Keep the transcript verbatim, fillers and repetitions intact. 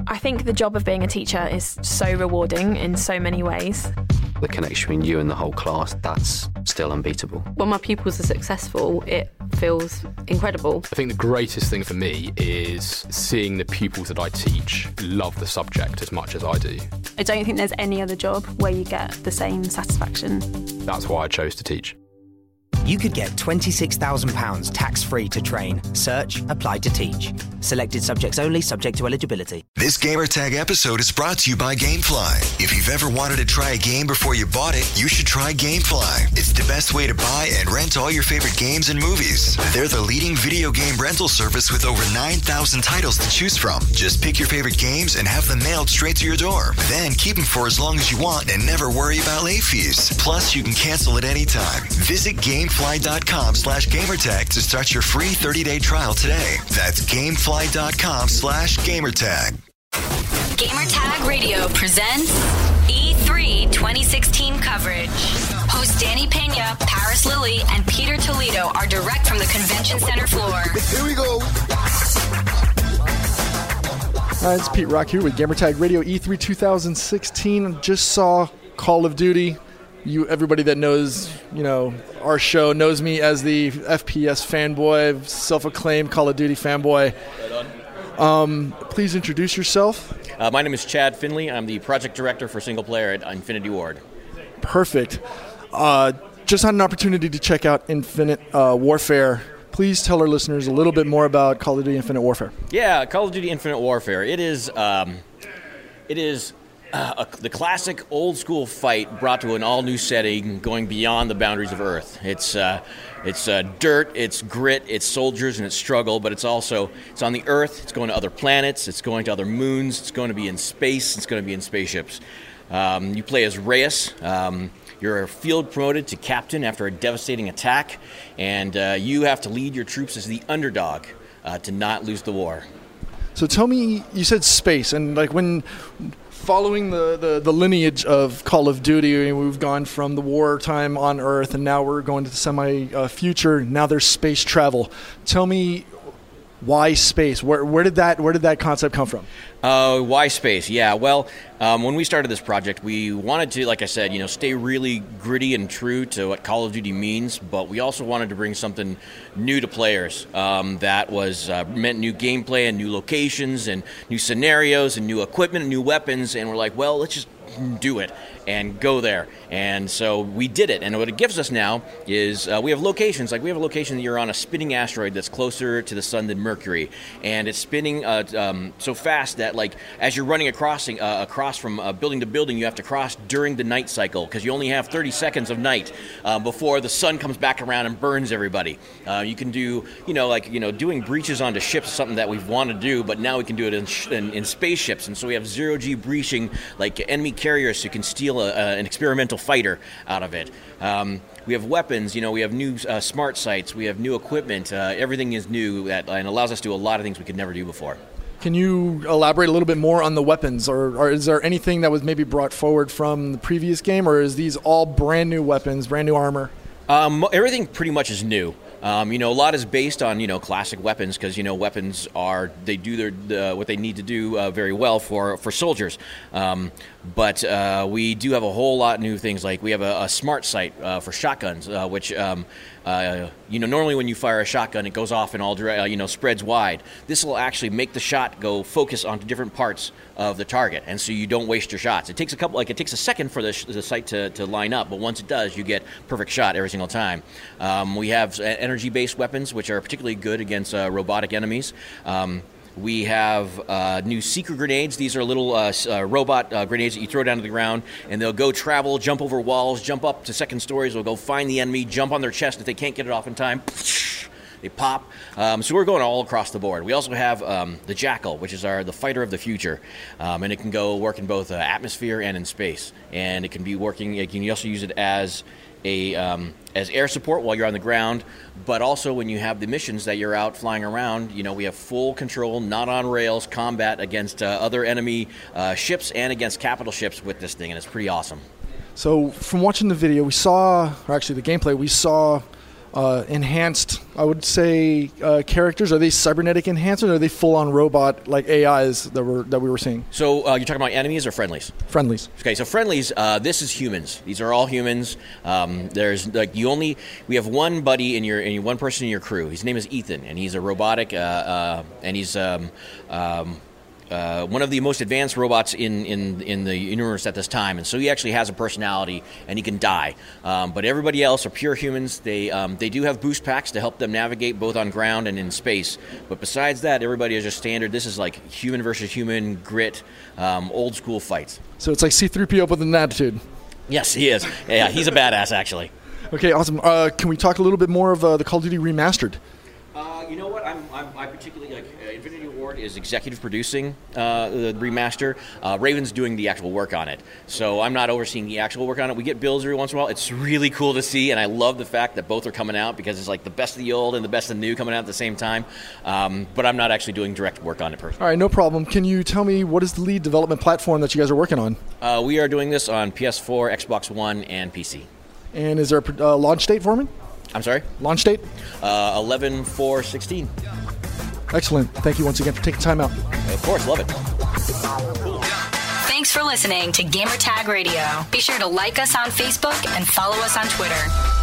I think the job of being a teacher is so rewarding in so many ways. The connection between you and the whole class, that's still unbeatable. When my pupils are successful, it feels incredible. I think the greatest thing for me is seeing the pupils that I teach love the subject as much as I do. I don't think there's any other job where you get the same satisfaction. That's why I chose to teach. You could get twenty-six thousand pounds tax-free to train. Search Apply to Teach. Selected subjects only, subject to eligibility. This Gamertag episode is brought to you by Gamefly. If you've ever wanted to try a game before you bought it, you should try Gamefly. It's the best way to buy and rent all your favorite games and movies. They're the leading video game rental service with over nine thousand titles to choose from. Just pick your favorite games and have them mailed straight to your door. Then keep them for as long as you want and never worry about late fees. Plus, you can cancel at any time. Visit Gamefly.com slash Gamertag to start your free thirty-day trial today. That's Gamefly.com slash Gamertag. Gamertag Radio presents E three twenty sixteen coverage. Hosts Danny Pena, Paris Lilly, and Peter Toledo are direct from the convention center floor. Here we go. Hi, it's Pete Rock here with Gamertag Radio E three twenty sixteen. Just saw Call of Duty. You, everybody that knows, you know, our show knows me as the F P S fanboy, self-acclaimed Call of Duty fanboy. Um, please introduce yourself. Uh, my name is Chad Finley. I'm the project director for single player at Infinity Ward. Perfect. Uh, just had an opportunity to check out Infinite uh, Warfare. Please tell our listeners a little bit more about Call of Duty Infinite Warfare. Yeah, Call of Duty Infinite Warfare. It is, um, it is. Uh, a, the classic old-school fight brought to an all-new setting, going beyond the boundaries of Earth. It's uh, it's uh, dirt, it's grit, it's soldiers, and it's struggle. But it's also it's on the Earth. It's going to other planets. It's going to other moons. It's going to be in space. It's going to be in spaceships. Um, you play as Reyes. Um, you're field promoted to captain after a devastating attack, and uh, you have to lead your troops as the underdog uh, to not lose the war. So tell me, you said space, and like when. Following the, the, the lineage of Call of Duty, we've gone from the wartime on Earth, and now we're going to the semi-future. Uh, now there's space travel. Tell me, why space? Where where did that where did that concept come from? Uh, why space? Yeah, well, um, when we started this project, we wanted to, like I said, you know, stay really gritty and true to what Call of Duty means, but we also wanted to bring something new to players um, that was uh, meant new gameplay and new locations and new scenarios and new equipment and new weapons, and we're like, well, let's just do it and go there. And so we did it. And what it gives us now is uh, we have locations. Like we have a location that you're on a spinning asteroid that's closer to the sun than Mercury. And it's spinning uh, um, so fast that like as you're running across, uh, across from uh, building to building, you have to cross during the night cycle because you only have thirty seconds of night uh, before the sun comes back around and burns everybody. Uh, you can do, you know, like, you know, doing breaches onto ships is something that we've wanted to do, but now we can do it in, sh- in, in spaceships. And so we have zero-G breaching, like enemy carriers who can steal a, a, an experimental fighter out of it. Um, we have weapons, you know, we have new uh, smart sites, we have new equipment. Uh, everything is new that and allows us to do a lot of things we could never do before. Can you elaborate a little bit more on the weapons, or, or is there anything that was maybe brought forward from the previous game, or is these all brand new weapons, brand new armor? Um, everything pretty much is new. Um, you know, a lot is based on, you know, classic weapons because, you know, weapons are, they do their uh, what they need to do uh, very well for, for soldiers. Um, but uh, we do have a whole lot of new things. Like we have a, a smart sight uh, for shotguns, uh, which, um, uh, you know, normally when you fire a shotgun, it goes off in all direct, uh, you know, spreads wide. This will actually make the shot go focus onto different parts of the target, and so you don't waste your shots. It takes a couple, like it takes a second for the, sh- the sight to, to line up, but once it does, you get perfect shot every single time. Um, we have energy-based weapons, which are particularly good against uh, robotic enemies. Um, We have uh, new seeker grenades. These are little uh, uh, robot uh, grenades that you throw down to the ground, and they'll go travel, jump over walls, jump up to second stories. They'll go find the enemy, jump on their chest. If they can't get it off in time, they pop. Um, so we're going all across the board. We also have um, the Jackal, which is our the fighter of the future, um, and it can go work in both uh, atmosphere and in space. And it can be working. You can also use it as a um, as air support while you're on the ground, but also when you have the missions that you're out flying around, you know, we have full control, not on rails, combat against uh, other enemy uh, ships and against capital ships with this thing, and it's pretty awesome. So from watching the video, we saw, or actually the gameplay, we saw uh, enhanced, I would say, uh, characters? Are they cybernetic enhanced, or are they full-on robot like A Is that were that we were seeing? So uh, you're talking about enemies or friendlies? Friendlies. Okay, so friendlies. Uh, this is humans. These are all humans. Um, there's like you only we have one buddy in your in one person in your crew. His name is Ethan, and he's a robotic, uh, uh, and he's um, um, uh, one of the most advanced robots in, in in the universe at this time. And so he actually has a personality, and he can die. Um, but everybody else are pure humans. They um, they do have boost packs to help them navigate both on ground and in space. But besides that, everybody is just standard. This is like human versus human grit, um, old school fights. So it's like C three P O with an attitude. Yes, he is. Yeah, he's a badass, actually. Okay, awesome. Uh, can we talk a little bit more of uh, the Call of Duty Remastered? Uh, you know what? I'm, I'm I particularly like uh, Infinity Ward is executive producing uh, the remaster. Uh, Raven's doing the actual work on it, so I'm not overseeing the actual work on it. We get builds every once in a while. It's really cool to see, and I love the fact that both are coming out because it's like the best of the old and the best of the new coming out at the same time. Um, but I'm not actually doing direct work on it personally. All right, no problem. Can you tell me what is the lead development platform that you guys are working on? Uh, we are doing this on P S four, Xbox One, and P C. And is there a uh, launch date for me? I'm sorry? Launch date? Uh, eleven four sixteen. Excellent. Thank you once again for taking time out. Of course, love it. Thanks for listening to Gamertag Radio. Be sure to like us on Facebook and follow us on Twitter.